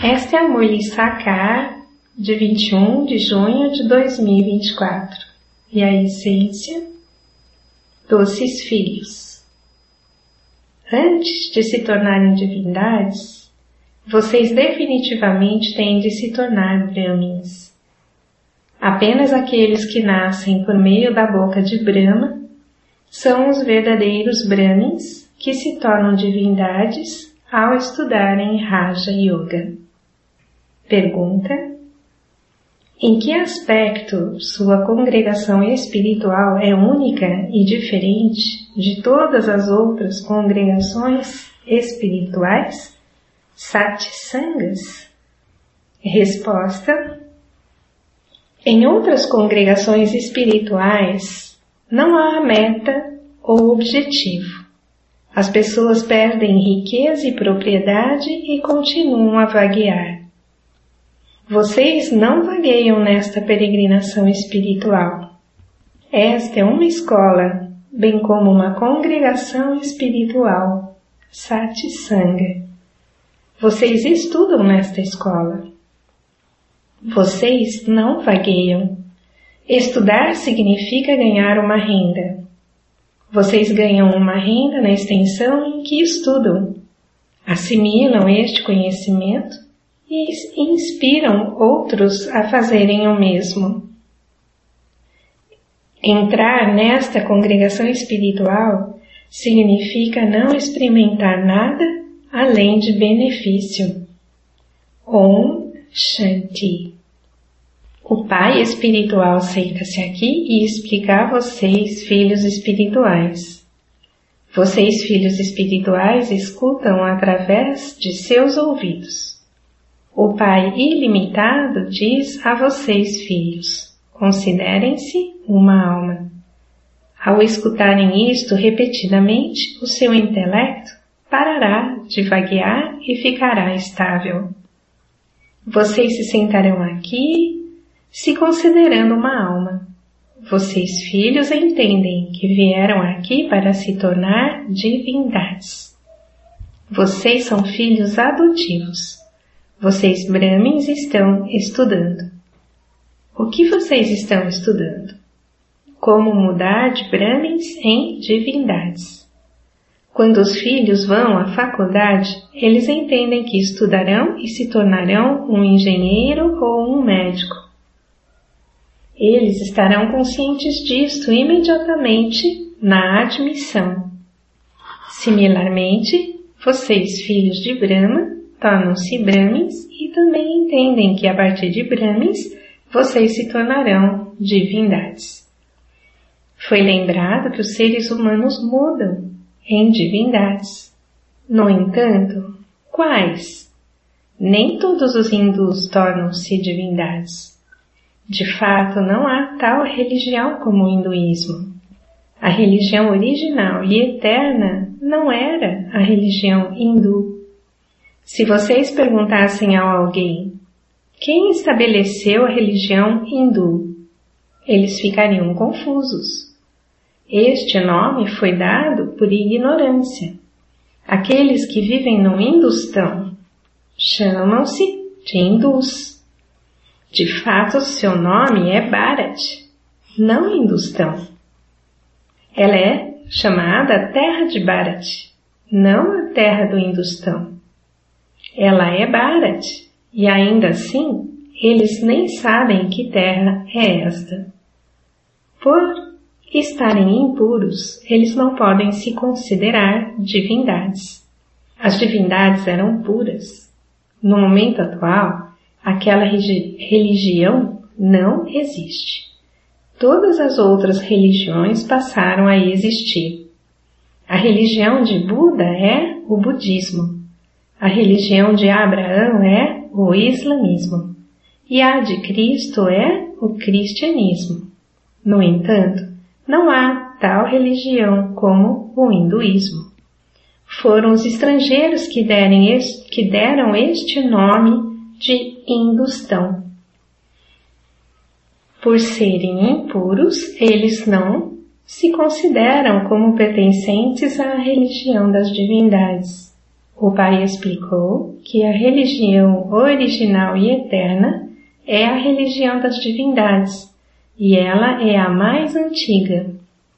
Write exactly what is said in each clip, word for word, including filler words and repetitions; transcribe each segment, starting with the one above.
Esta é a Murli Sakar de vinte e um de junho de dois mil e vinte e quatro. E a essência, doces filhos. Antes de se tornarem divindades, vocês definitivamente têm de se tornar Brahmins. Apenas aqueles que nascem por meio da boca de Brahma são os verdadeiros Brahmins que se tornam divindades ao estudarem Raja Yoga. Pergunta: em que aspecto sua congregação espiritual é única e diferente de todas as outras congregações espirituais? Satsangas? Resposta: em outras congregações espirituais não há meta ou objetivo. As pessoas perdem riqueza e propriedade e continuam a vaguear. Vocês não vagueiam nesta peregrinação espiritual. Esta é uma escola, bem como uma congregação espiritual, Satsanga. Vocês estudam nesta escola. Vocês não vagueiam. Estudar significa ganhar uma renda. Vocês ganham uma renda na extensão em que estudam, assimilam este conhecimento e inspiram outros a fazerem o mesmo. Entrar nesta congregação espiritual significa não experimentar nada além de benefício. Om Shanti. O Pai espiritual senta-se aqui e explica a vocês, filhos espirituais. Vocês, filhos espirituais, escutam através de seus ouvidos. O Pai ilimitado diz a vocês, filhos, considerem-se uma alma. Ao escutarem isto repetidamente, o seu intelecto parará de vaguear e ficará estável. Vocês se sentarão aqui se considerando uma alma. Vocês, filhos, entendem que vieram aqui para se tornar divindades. Vocês são filhos adotivos. Vocês, Brahmins, estão estudando. O que vocês estão estudando? Como mudar de Brahmins em divindades. Quando os filhos vão à faculdade, eles entendem que estudarão e se tornarão um engenheiro ou um médico. Eles estarão conscientes disto imediatamente na admissão. Similarmente, vocês, filhos de Brahma, tornam-se Brahmins e também entendem que a partir de Brahmins vocês se tornarão divindades. Foi lembrado que os seres humanos mudam em divindades. No entanto, quais? Nem todos os hindus tornam-se divindades. De fato, não há tal religião como o hinduísmo. A religião original e eterna não era a religião hindu. Se vocês perguntassem a alguém, quem estabeleceu a religião hindu? Eles ficariam confusos. Este nome foi dado por ignorância. Aqueles que vivem no Hindustão chamam-se de hindus. De fato, seu nome é Bharat, não Hindustão. Ela é chamada Terra de Bharat, não a Terra do Hindustão. Ela é Bharat, e ainda assim, eles nem sabem que terra é esta. Por estarem impuros, eles não podem se considerar divindades. As divindades eram puras. No momento atual, aquela religião não existe. Todas as outras religiões passaram a existir. A religião de Buda é o budismo. A religião de Abraão é o islamismo. E a de Cristo é o cristianismo. No entanto, não há tal religião como o hinduísmo. Foram os estrangeiros que, derem este, que deram este nome de Hindustão. Por serem impuros, eles não se consideram como pertencentes à religião das divindades. O pai explicou que a religião original e eterna é a religião das divindades, e ela é a mais antiga.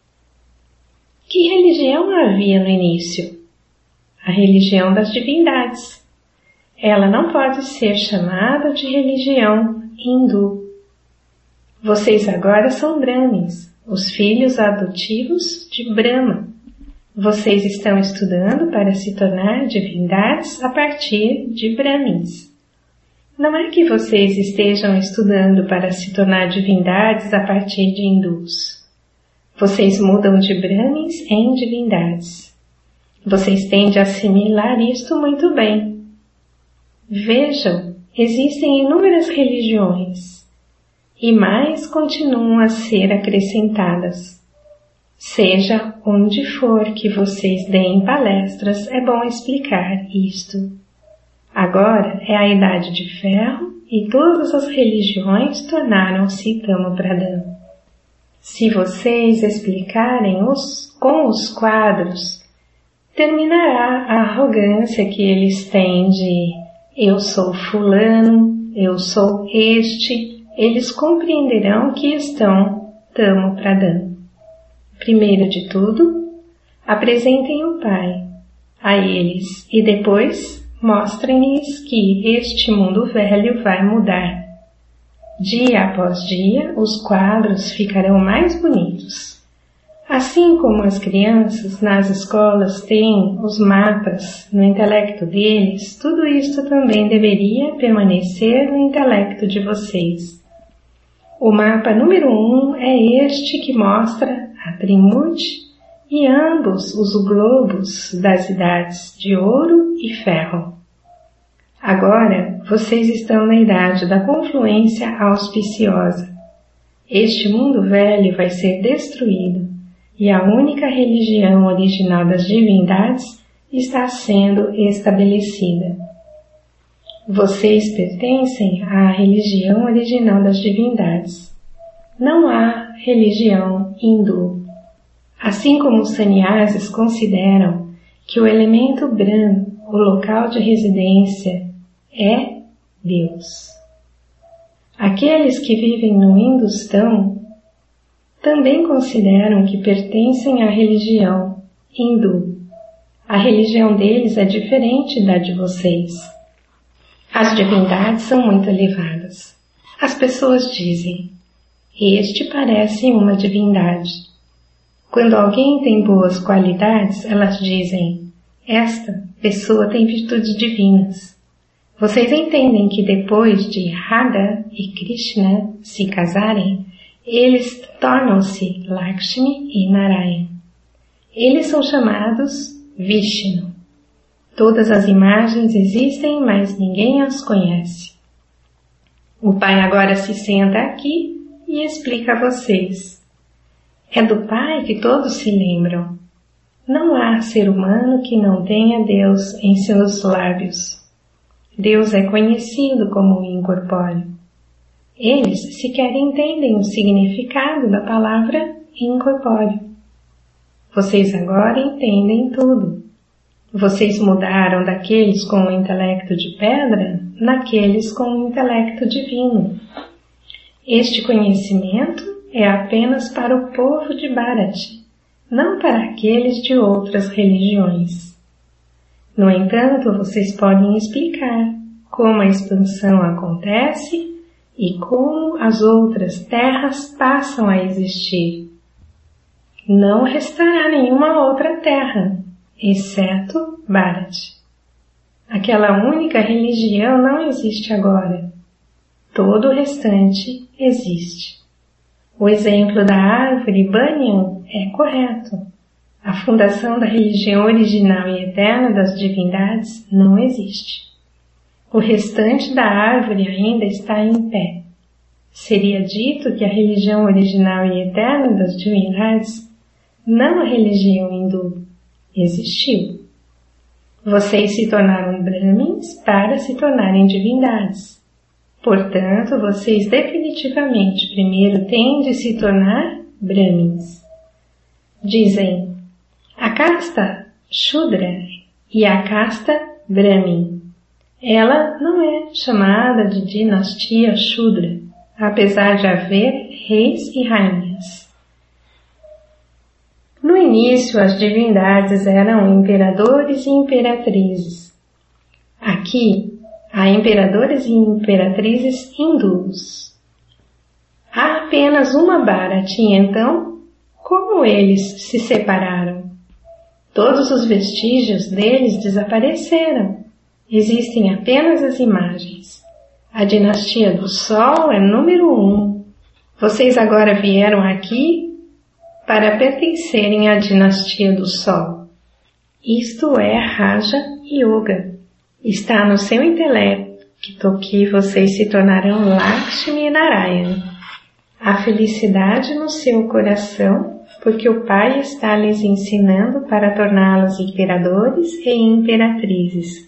Que religião havia no início? A religião das divindades. Ela não pode ser chamada de religião hindu. Vocês agora são Brahmins, os filhos adotivos de Brahma. Vocês estão estudando para se tornar divindades a partir de Brahmins. Não é que vocês estejam estudando para se tornar divindades a partir de hindus. Vocês mudam de Brahmins em divindades. Vocês têm de assimilar isto muito bem. Vejam, existem inúmeras religiões, e mais continuam a ser acrescentadas. Seja onde for que vocês deem palestras, é bom explicar isto. Agora é a Idade de Ferro e todas as religiões tornaram-se Tamo-Pradhan. Se vocês explicarem os, com os quadros, terminará a arrogância que eles têm de eu sou fulano, eu sou este. Eles compreenderão que estão Tamo-Pradhan. Primeiro de tudo, apresentem o Pai a eles e depois mostrem-lhes que este mundo velho vai mudar. Dia após dia, os quadros ficarão mais bonitos. Assim como as crianças nas escolas têm os mapas no intelecto deles, tudo isto também deveria permanecer no intelecto de vocês. O mapa número um é este que mostra a Trimurti e ambos os globos das idades de ouro e ferro. Agora, vocês estão na idade da confluência auspiciosa. Este mundo velho vai ser destruído e a única religião original das divindades está sendo estabelecida. Vocês pertencem à religião original das divindades. Não há religião hindu. Assim como os sannyasis consideram que o elemento Brahm, o local de residência, é Deus. Aqueles que vivem no Hindustão também consideram que pertencem à religião hindu. A religião deles é diferente da de vocês. As divindades são muito elevadas. As pessoas dizem, este parece uma divindade. Quando alguém tem boas qualidades, elas dizem, esta pessoa tem virtudes divinas. Vocês entendem que depois de Radha e Krishna se casarem, eles tornam-se Lakshmi e Narayana. Eles são chamados Vishnu. Todas as imagens existem, mas ninguém as conhece. O Pai agora se senta aqui e explica a vocês. É do Pai que todos se lembram. Não há ser humano que não tenha Deus em seus lábios. Deus é conhecido como o incorpóreo. Eles sequer entendem o significado da palavra incorpóreo. Vocês agora entendem tudo. Vocês mudaram daqueles com o intelecto de pedra naqueles com o intelecto divino. Este conhecimento é apenas para o povo de Bharati, não para aqueles de outras religiões. No entanto, vocês podem explicar como a expansão acontece e como as outras terras passam a existir. Não restará nenhuma outra terra, exceto Bharati. Aquela única religião não existe agora. Todo o restante existe. O exemplo da árvore Banyan é correto. A fundação da religião original e eterna das divindades não existe. O restante da árvore ainda está em pé. Seria dito que a religião original e eterna das divindades, não a religião hindu, existiu. Vocês se tornaram Brahmins para se tornarem divindades. Portanto, vocês definitivamente primeiro têm de se tornar Brahmins. Dizem, a casta Shudra e a casta Brahmin. Ela não é chamada de dinastia Shudra, apesar de haver reis e rainhas. No início, as divindades eram imperadores e imperatrizes. Aqui, há imperadores e imperatrizes hindus. Há apenas uma Bharati, então, como eles se separaram? Todos os vestígios deles desapareceram. Existem apenas as imagens. A dinastia do Sol é número um. Vocês agora vieram aqui para pertencerem à dinastia do Sol. Isto é Raja Yoga. Está no seu intelecto que vocês se tornarão Lakshmi e Narayana. A felicidade no seu coração, porque o Pai está lhes ensinando para torná-los imperadores e imperatrizes.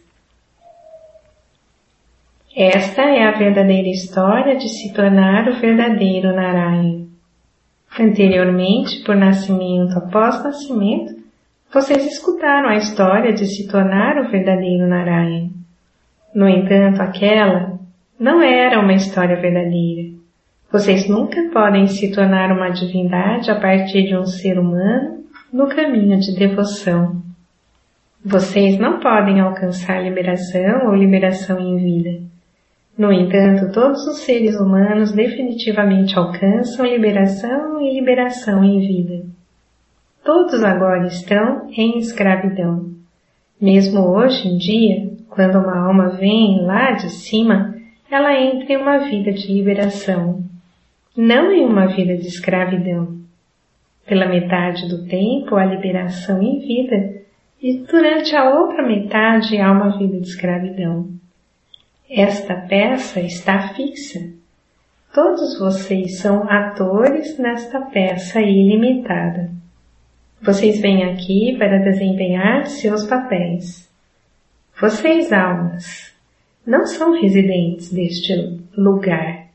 Esta é a verdadeira história de se tornar o verdadeiro Narayana. Anteriormente, por nascimento após nascimento, vocês escutaram a história de se tornar o verdadeiro Narayana. No entanto, aquela não era uma história verdadeira. Vocês nunca podem se tornar uma divindade a partir de um ser humano no caminho de devoção. Vocês não podem alcançar liberação ou liberação em vida. No entanto, todos os seres humanos definitivamente alcançam liberação e liberação em vida. Todos agora estão em escravidão. Mesmo hoje em dia, quando uma alma vem lá de cima, ela entra em uma vida de liberação, não em uma vida de escravidão. Pela metade do tempo, há liberação em vida, e durante a outra metade há uma vida de escravidão. Esta peça está fixa. Todos vocês são atores nesta peça ilimitada. Vocês vêm aqui para desempenhar seus papéis. Vocês, almas, não são residentes deste lugar.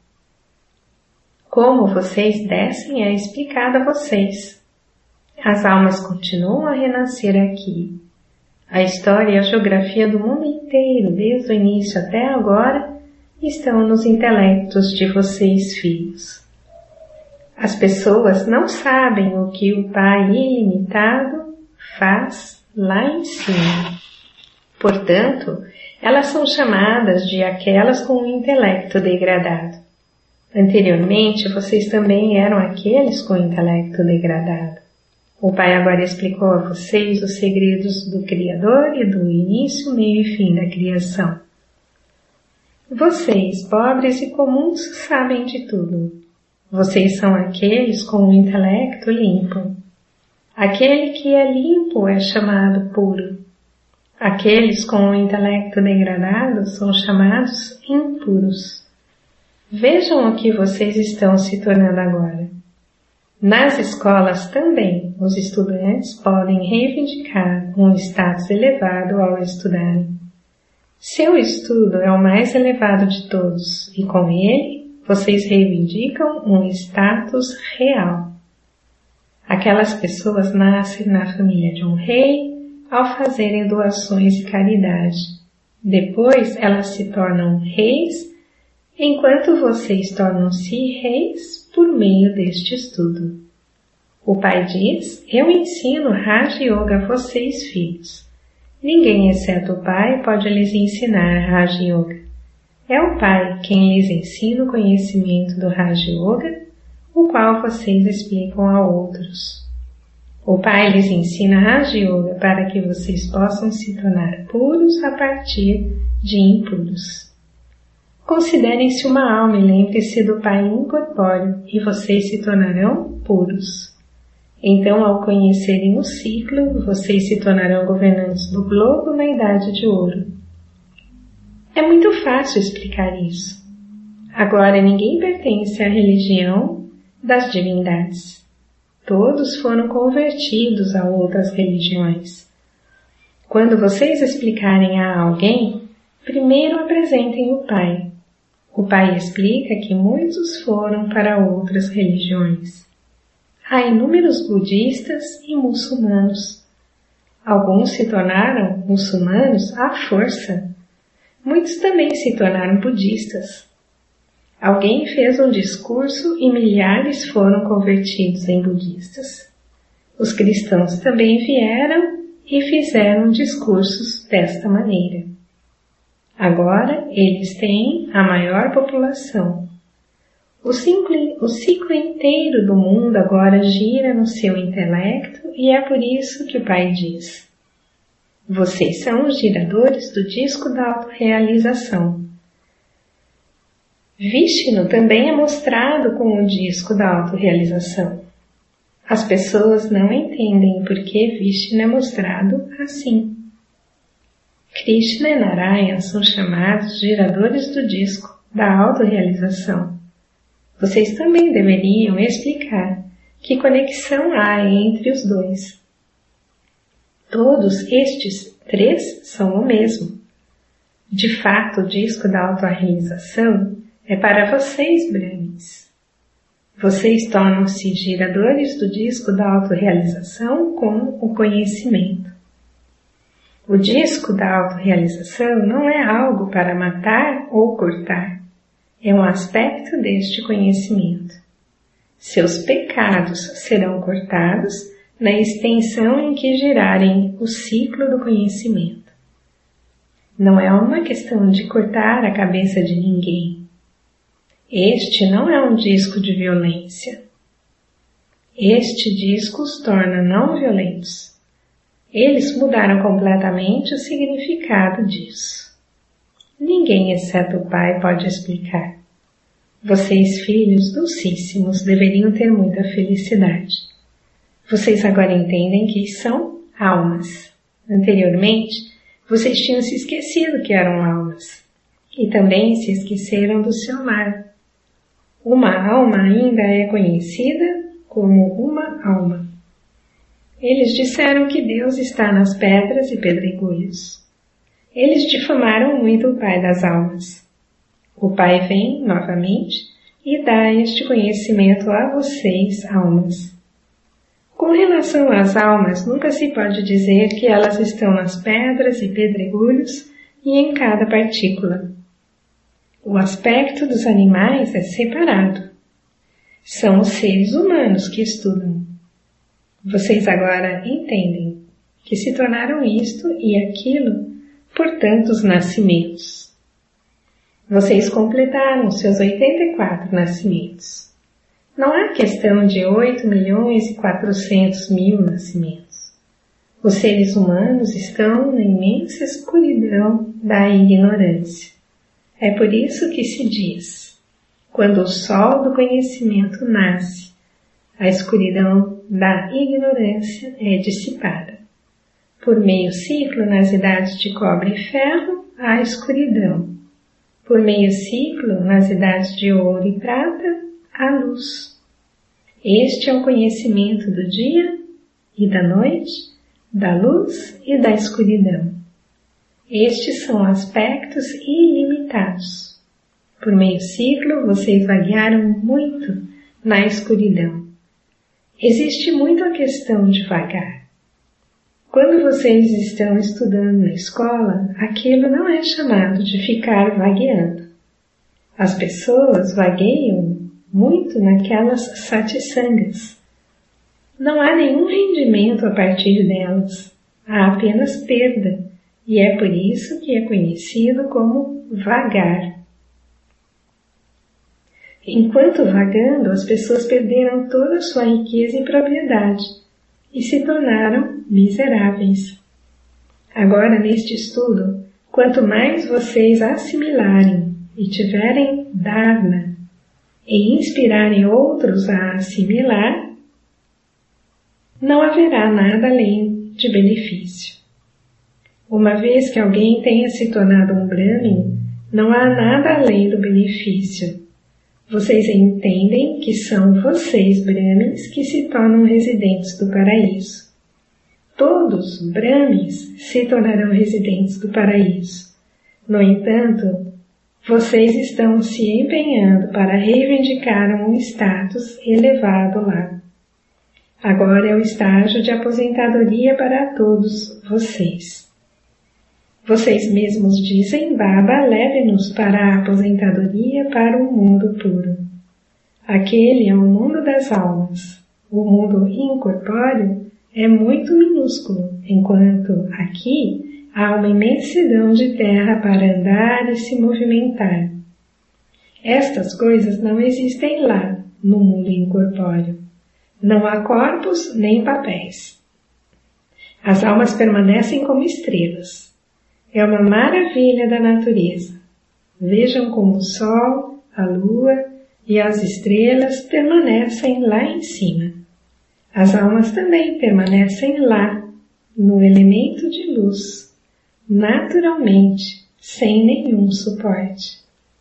Como vocês descem é explicado a vocês. As almas continuam a renascer aqui. A história e a geografia do mundo inteiro, desde o início até agora, estão nos intelectos de vocês, filhos. As pessoas não sabem o que o Pai ilimitado faz lá em cima. Portanto, elas são chamadas de aquelas com o intelecto degradado. Anteriormente, vocês também eram aqueles com o intelecto degradado. O Pai agora explicou a vocês os segredos do Criador e do início, meio e fim da criação. Vocês, pobres e comuns, sabem de tudo. Vocês são aqueles com o intelecto limpo. Aquele que é limpo é chamado puro. Aqueles com o intelecto degradado são chamados impuros. Vejam o que vocês estão se tornando agora. Nas escolas também, os estudantes podem reivindicar um status elevado ao estudarem. Seu estudo é o mais elevado de todos e com ele vocês reivindicam um status real. Aquelas pessoas nascem na família de um rei ao fazerem doações e caridade. Depois elas se tornam reis, enquanto vocês tornam-se reis por meio deste estudo. O Pai diz, eu ensino Raja Yoga a vocês, filhos. Ninguém exceto o Pai pode lhes ensinar Raja Yoga. É o Pai quem lhes ensina o conhecimento do Raja Yoga, o qual vocês explicam a outros. O Pai lhes ensina Raja Yoga para que vocês possam se tornar puros a partir de impuros. Considerem-se uma alma e lembre-se do Pai incorpóreo e vocês se tornarão puros. Então, ao conhecerem o ciclo, vocês se tornarão governantes do globo na Idade de Ouro. É muito fácil explicar isso. Agora, ninguém pertence à religião das divindades. Todos foram convertidos a outras religiões. Quando vocês explicarem a alguém, primeiro apresentem o Pai. O Pai explica que muitos foram para outras religiões. Há inúmeros budistas e muçulmanos. Alguns se tornaram muçulmanos à força. Muitos também se tornaram budistas. Alguém fez um discurso e milhares foram convertidos em budistas. Os cristãos também vieram e fizeram discursos desta maneira. Agora eles têm a maior população. O ciclo, o ciclo inteiro do mundo agora gira no seu intelecto e é por isso que o Pai diz: vocês são os giradores do disco da autorrealização. Vishnu também é mostrado como o disco da autorrealização. As pessoas não entendem por que Vishnu é mostrado assim. Krishna e Narayana são chamados giradores do disco da autorrealização. Vocês também deveriam explicar que conexão há entre os dois. Todos estes três são o mesmo. De fato, o disco da autorrealização é para vocês, Brahmins. Vocês tornam-se giradores do disco da autorrealização com o conhecimento. O disco da autorrealização não é algo para matar ou cortar. É um aspecto deste conhecimento. Seus pecados serão cortados na extensão em que girarem o ciclo do conhecimento. Não é uma questão de cortar a cabeça de ninguém. Este não é um disco de violência. Este disco os torna não violentos. Eles mudaram completamente o significado disso. Ninguém, exceto o Pai, pode explicar. Vocês, filhos docíssimos, deveriam ter muita felicidade. Vocês agora entendem que são almas. Anteriormente, vocês tinham se esquecido que eram almas. E também se esqueceram do seu lar. Uma alma ainda é conhecida como uma alma. Eles disseram que Deus está nas pedras e pedregulhos. Eles difamaram muito o Pai das almas. O Pai vem, novamente, e dá este conhecimento a vocês, almas. Com relação às almas, nunca se pode dizer que elas estão nas pedras e pedregulhos e em cada partícula. O aspecto dos animais é separado. São os seres humanos que estudam. Vocês agora entendem que se tornaram isto e aquilo por tantos nascimentos. Vocês completaram seus oitenta e quatro nascimentos. Não há questão de oito milhões e quatrocentos mil nascimentos. Os seres humanos estão na imensa escuridão da ignorância. É por isso que se diz, quando o sol do conhecimento nasce, a escuridão da ignorância é dissipada. Por meio ciclo, nas idades de cobre e ferro, há escuridão. Por meio ciclo, nas idades de ouro e prata, há luz. Este é o conhecimento do dia e da noite, da luz e da escuridão. Estes são aspectos ilimitados. Por meio ciclo, vocês vaguearam muito na escuridão. Existe muito a questão de vagar. Quando vocês estão estudando na escola, aquilo não é chamado de ficar vagueando. As pessoas vagueiam muito naquelas satsangas. Não há nenhum rendimento a partir delas, há apenas perda, e é por isso que é conhecido como vagar. Enquanto vagando, as pessoas perderam toda a sua riqueza e propriedade e se tornaram miseráveis. Agora, neste estudo, quanto mais vocês assimilarem e tiverem dharana e inspirarem outros a assimilar, não haverá nada além de benefício. Uma vez que alguém tenha se tornado um Brahmin, não há nada além do benefício. Vocês entendem que são vocês, Brahmins, que se tornam residentes do paraíso. Todos, Brahmins, se tornarão residentes do paraíso. No entanto, vocês estão se empenhando para reivindicar um status elevado lá. Agora é o estágio de aposentadoria para todos vocês. Vocês mesmos dizem, Baba, leve-nos para a aposentadoria para o mundo puro. Aquele é o mundo das almas. O mundo incorpóreo é muito minúsculo, enquanto aqui há uma imensidão de terra para andar e se movimentar. Estas coisas não existem lá, no mundo incorpóreo. Não há corpos nem papéis. As almas permanecem como estrelas. É uma maravilha da natureza. Vejam como o sol, a lua e as estrelas permanecem lá em cima. As almas também permanecem lá, no elemento de luz, naturalmente, sem nenhum suporte.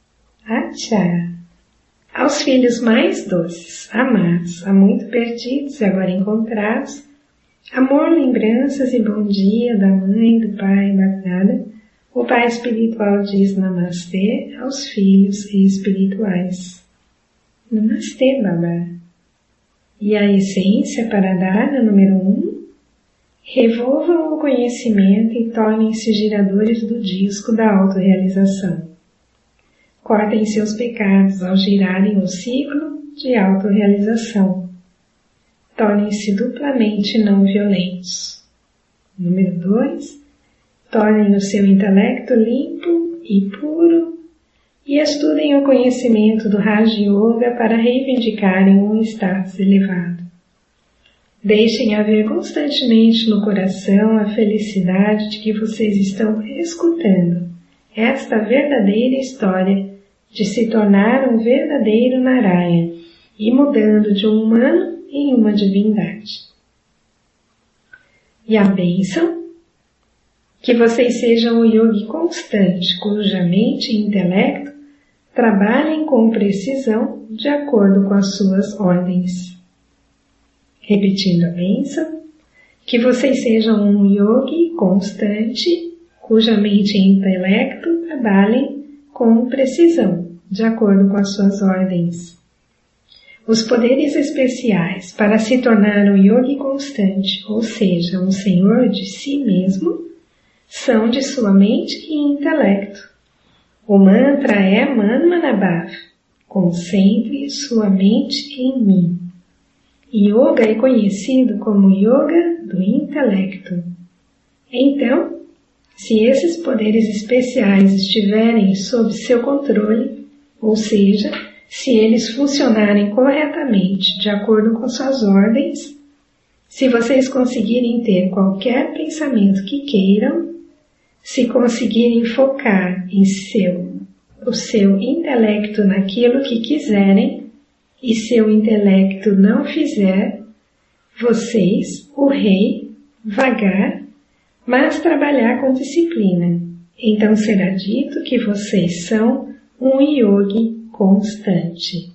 Atchá! Aos filhos mais doces, amados, há muito perdidos e agora encontrados, amor, lembranças e bom dia da mãe, do pai, Bapnada, o pai espiritual diz Namastê aos filhos espirituais. Namastê, Baba. E a essência para dar, no número um, revolvam o conhecimento e tornem-se giradores do disco da autorrealização. Cortem seus pecados ao girarem o ciclo de autorrealização. Tornem-se duplamente não violentos. Número dois, tornem o seu intelecto limpo e puro e estudem o conhecimento do Raja Yoga para reivindicarem um status elevado. Deixem haver constantemente no coração a felicidade de que vocês estão escutando esta verdadeira história de se tornar um verdadeiro Narayana e mudando de um humano em uma divindade. E a bênção? Que vocês sejam o yogi constante, cuja mente e intelecto trabalhem com precisão de acordo com as suas ordens. Repetindo a bênção, que vocês sejam um yogi constante, cuja mente e intelecto trabalhem com precisão, de acordo com as suas ordens. Os poderes especiais para se tornar um yogi constante, ou seja, um senhor de si mesmo, são de sua mente e intelecto. O mantra é Manmanabhav, concentre sua mente em mim. Yoga é conhecido como yoga do intelecto. Então, se esses poderes especiais estiverem sob seu controle, ou seja, se eles funcionarem corretamente de acordo com suas ordens, se vocês conseguirem ter qualquer pensamento que queiram, se conseguirem focar em seu, o seu intelecto naquilo que quiserem e seu intelecto não fizer, vocês, o rei, vagar, mas trabalhar com disciplina. Então será dito que vocês são um yogi constante.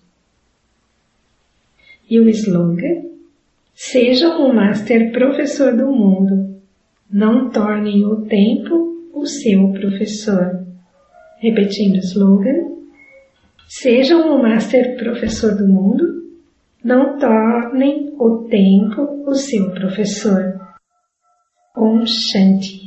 E o slogan? Sejam o master professor do mundo. Não tornem o tempo o seu professor. Repetindo o slogan. Sejam o master professor do mundo. Não tornem o tempo o seu professor. Om Shanti.